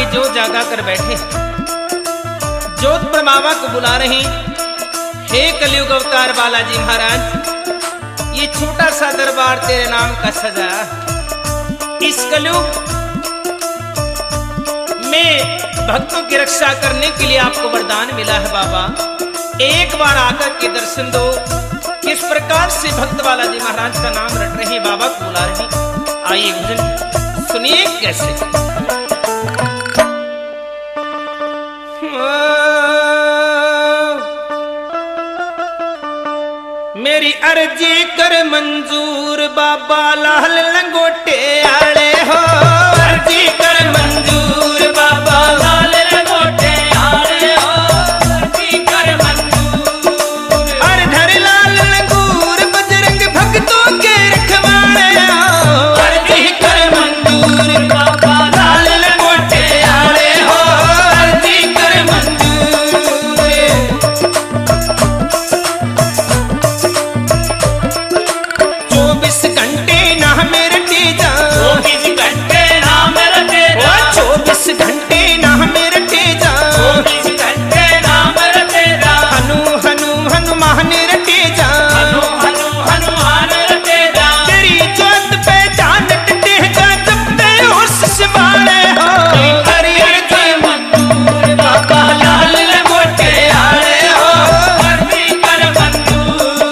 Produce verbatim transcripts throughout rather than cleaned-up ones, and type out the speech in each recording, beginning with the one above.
की जोत जागा कर बैठे, जोत ब्रह्मावा को बुला रही। हे कलयुग अवतार बालाजी महाराज, ये छोटा सा दरबार तेरे नाम का सजा। इस कलयुग में भक्तों की रक्षा करने के लिए आपको वरदान मिला है बाबा, एक बार आकर के दर्शन दो। किस प्रकार से भक्त बालाजी महाराज का नाम रट रहे बाबा को बुला रहे। आइए भजन सुनिए कैसे। मेरी अर्जी कर मंजूर बाबा लाल लंगोटे आले हो, अर्जी कर मंजूर बाबा लाल लंगोटे आले हो, अर्जी कर मंजूर। अर धर लाल लंगूर बजरंग भक्तों के रखवाले हो, अर्जी कर मंजूर बाबा लाल लंगोटे आले हो, अर्जी कर मंजूर। चौबीस घंटे ना मेरे तेजा, चौबीस घंटे ना मेरे तेजा, चौबीस घंटे ना मेरे तेजा, चौबीस घंटे ना मेरे तेजा। हनु हनु हनुमान रे तेजा, हनु हनु हनुमान रे तेजा। तेरी जोत पे जान टेगा जब ते होश संभाले हो, हरि हरि जय मंजूर बाबा लाल लंगोटे आले हो, हरि कर मंजूर।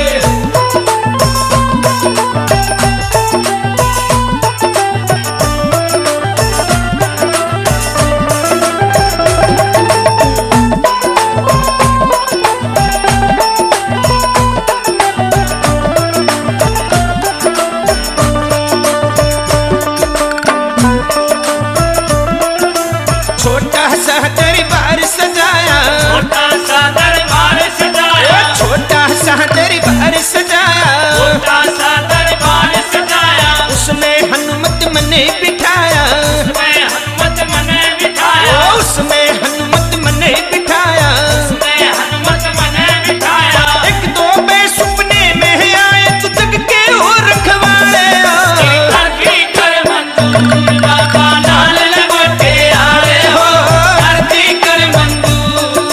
छोटा सा दरबार सजाया, छोटा सा दरबार सजाया, छोटा सा दरबार सजाया, छोटा सा दरबार सजाया। उसमें हनुमत मने बिठाया, उसमें हनुमत मने बिठाया, उसमें हनुमत मने बिठाया, उसमें हनुमत मने बिठाया। एक दो बे सुपने में आए तू जग के हो रखवाले हो, अर्जी कर मंजूर बाबा लाल लंगोटे आले हो, अर्जी कर मंजूर।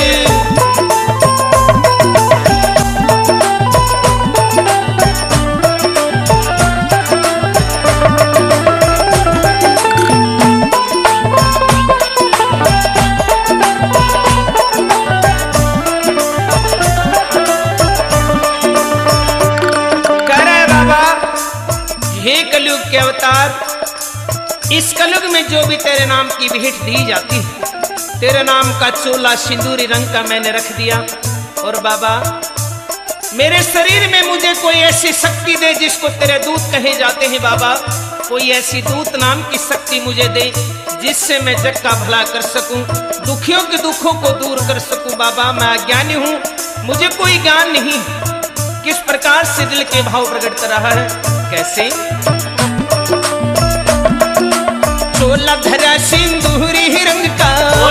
करे बाबा, हे कलयुग के अवतार, इस कलयुग में जो भी तेरे नाम की भेंट दी जाती है, तेरे नाम का चोला सिंदूरी रंग का मैंने रख दिया। और बाबा मेरे शरीर में मुझे कोई ऐसी शक्ति दे जिसको तेरे दूत कहे जाते हैं बाबा, कोई ऐसी दूत नाम की शक्ति मुझे दे जिससे मैं जग का भला कर सकूं, दुखियों के दुखों को दूर कर सकूं। बाबा मैं अज्ञानी हूं, मुझे कोई ज्ञान नहीं। किस प्रकार से दिल के भाव प्रकट कर रहा है, कैसे। चोला धरा सिंदूरी रंग का,